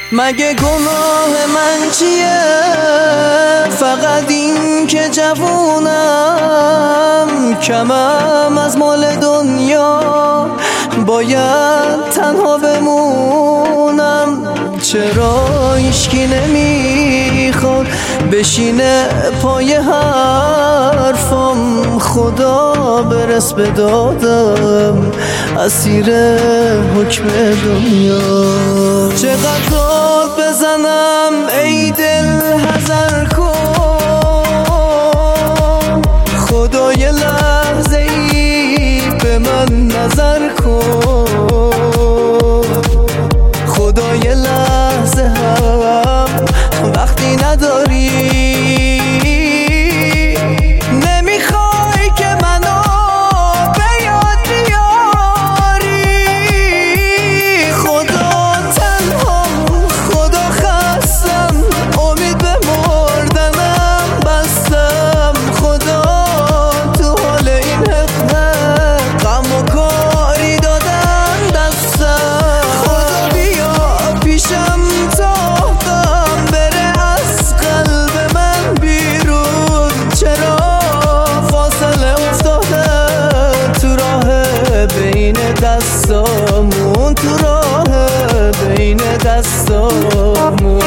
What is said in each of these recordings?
مگه گناه من چیه؟ فقط این که جوونم، کمم از مال دنیا، باید تنها بمونم. چرا هیچکی نمیخواد بشینه پای حرفم؟ خدا برس به دادم، اسیر حکم دنیا. چقدر داد بزنم ای دل حذر کن، خدا یه لحظه ای به من نظر کن. خدا یه لحظه هم وقتی نداری، نمیخوای که منو به یاد بیاری. خدا تنهام، خدا خستم، امید به مردنم بستم. خدا تو حال این حقیقت غم و کاری دادن دستم. خدا بیا پیشم تا غم بره از قلب من بیرون. چرا فاصله افتاده تو راه بین دستامون، تو راه بین دستامون.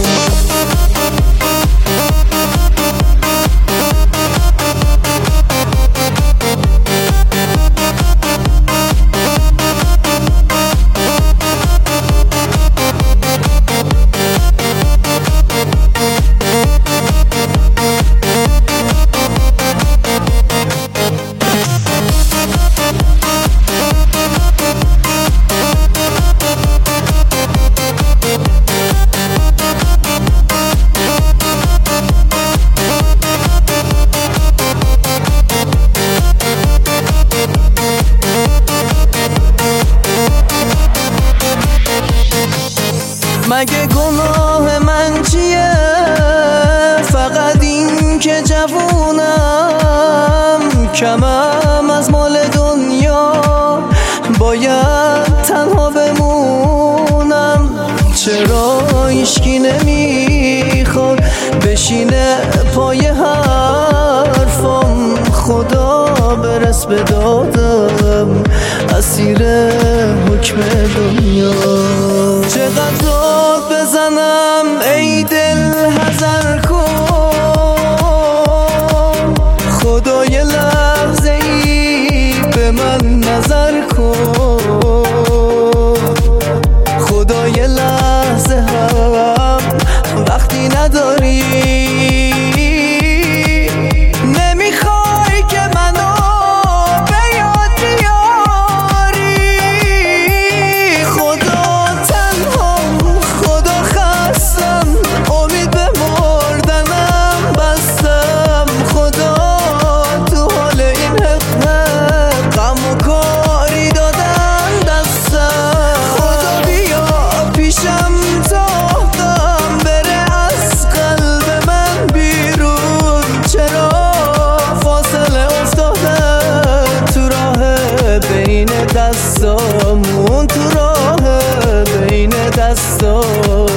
مگه گناه من چیه؟ فقط این که جوونم، کمم از مال دنیا، باید تنها بمونم. چرا هیچکی نمیخواد بشینه پای حرفم؟ خدا برس به دادم، اسیر حکم دنیا. چقدر داد بزنم ای دل حذر کن، خدا یه لحظه ای به من نظر کن. خدا یه لحظه هم وقتی نداری، نمیخوای که منو به یاد بیاری. خدا تنهام، خدا خستم، امید به مردنم بستم. خدا تو حال این حقیقت غم و کاری دادن دستم. خدا بیا پیشم تا غم بره از قلب من بیرون. چرا فاصله افتاده تو راه بین دستامون، تو راه بین دستامون.